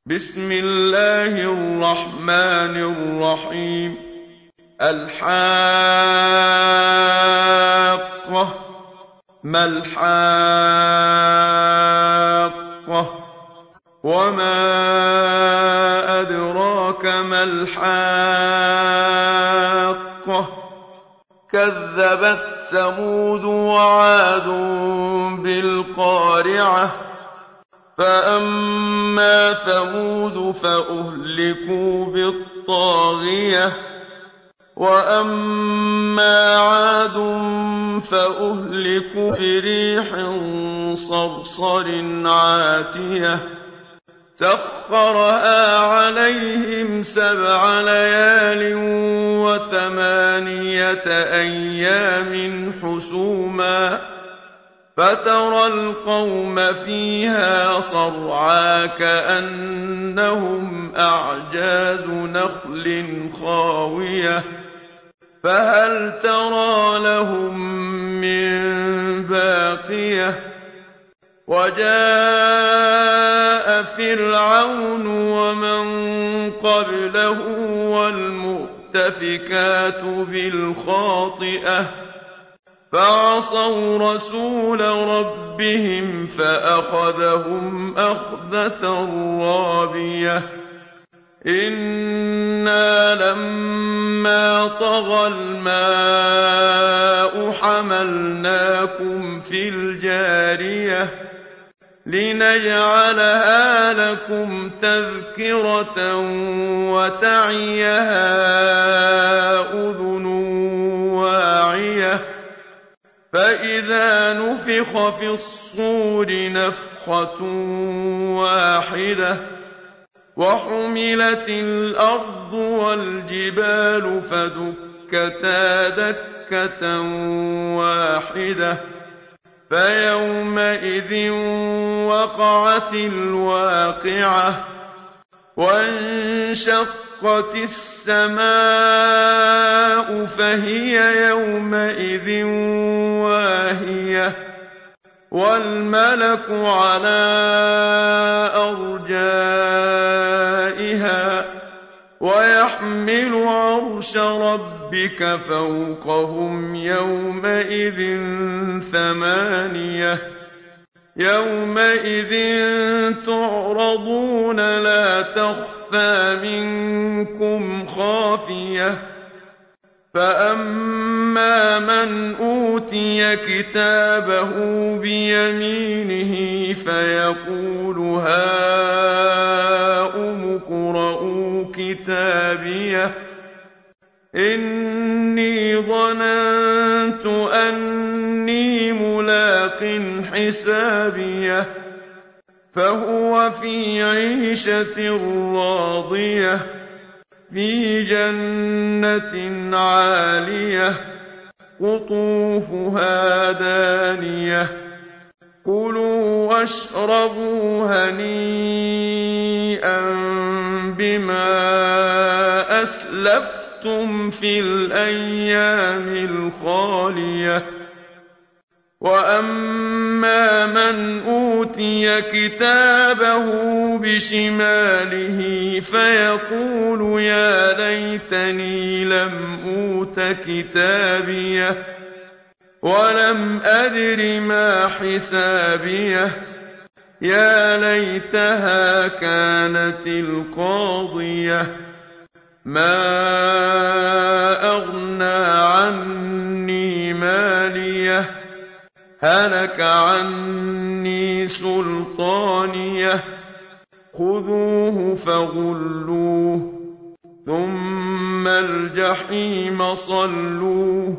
بسم الله الرحمن الرحيم الحاقة ما الحاقة وما أدراك ما الحاقة كذبت ثمود وعاد بالقارعة فأما ثمود فأهلكوا بالطاغية وأما عاد فأهلكوا بريح صرصر عاتية سخرها عليهم 7 ليال و8 أيام حسوما فترى القوم فيها صرعى كأنهم أعجاز نخل خاوية فهل ترى لهم من باقية وجاء فرعون ومن قبله والمؤتفكات بالخاطئة فعصوا رسول ربهم فأخذهم أخذة رابية إنا لما طغى الماء حملناكم في الجارية لنجعلها لكم تذكرة وتعيها أذن واعية فإذا نفخ في الصور نفخة واحدة وحملت الأرض والجبال فدكتا دكة واحدة فيومئذ وقعت الواقعة وانشقت السماء فهي يومئذ واهية والملك على أرجائها ويحمل عرش ربك فوقهم يومئذ 8 يومئذ تعرضون لا تخفى منكم خافية فأما من أوتي كتابه بيمينه فيقول هاؤم اقرءوا كتابيه إني ظننت أني ملاق حسابيه فهو في عيشة راضية في جنة عالية قطوفها دانية كلوا واشربوا هنيئا بما أسلفتم في الأيام الخالية وأما من أوتي كتابه بشماله فيقول يا ليتني لم أوت كتابيه ولم أدر ما حسابيه يا ليتها كانت القاضية ما أغنى عني ماليه هلك عني سلطانيه خذوه فغلوه ثم الجحيم صلوه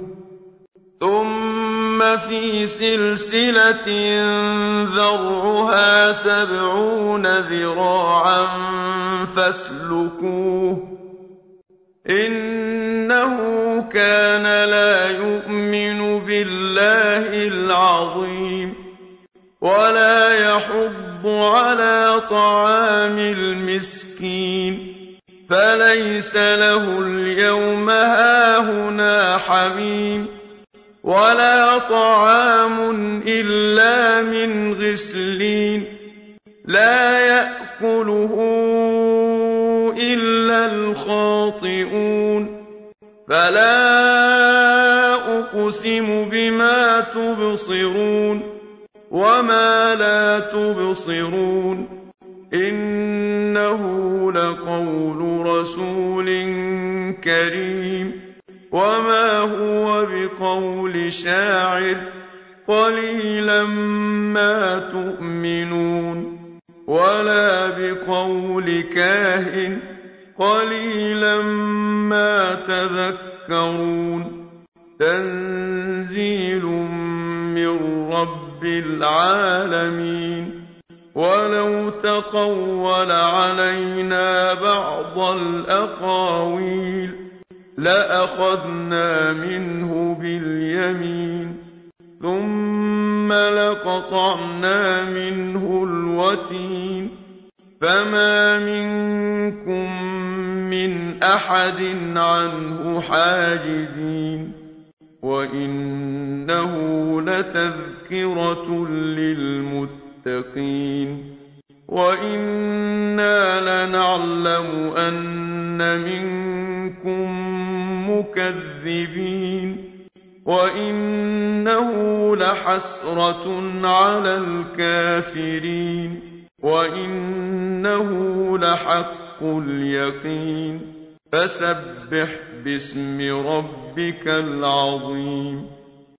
ثم في سلسلة ذرعها 70 ذراعا فاسلكوه إنه كان لا يؤمن بالله العظيم ولا يحض على طعام المسكين فليس له اليوم هاهنا حميم ولا طعام إلا من غسلين لا يأكل يَأْكُلُهُ إِلَّا الْخَاطِئُونَ فَلَا أُقْسِمُ بِمَا تُبْصِرُونَ وَمَا لَا تُبْصِرُونَ إِنَّهُ لَقَوْلُ رَسُولٍ كَرِيمٍ وَمَا هُوَ بِقَوْلِ شَاعِرٍ قَلِيلًا مَّا تُؤْمِنُونَ وَلَا بِقَوْلِ كَاهِنٍ قَلِيلًا مَّا تَذَكَّرُونَ تَنزِيلٌ مِّن رَّبِّ الْعَالَمِينَ وَلَوْ تَقَوَّلَ عَلَيْنَا بَعْضَ الْأَقَاوِيلِ لَأَخَذْنَا مِنْهُ بِالْيَمِينِ ثُمَّ لَقَطَعْنَا مِنْهُ الْوَتِينَ فَمَا مِنكُم مِّنْ أَحَدٍ عَنْهُ حَاجِزِينَ وَإِنَّهُ لَتَذْكِرَةٌ لِّلْمُتَّقِينَ وَإِنَّا لَنَعْلَمُ أَنَّ مِنكُم مُّكَذِّبِينَ وَإِنَّهُ لَحَسْرَةٌ عَلَى الْكَافِرِينَ وَإِنَّهُ لَحَقُّ الْيَقِينِ فَسَبِّحْ بِاسْمِ رَبِّكَ الْعَظِيمِ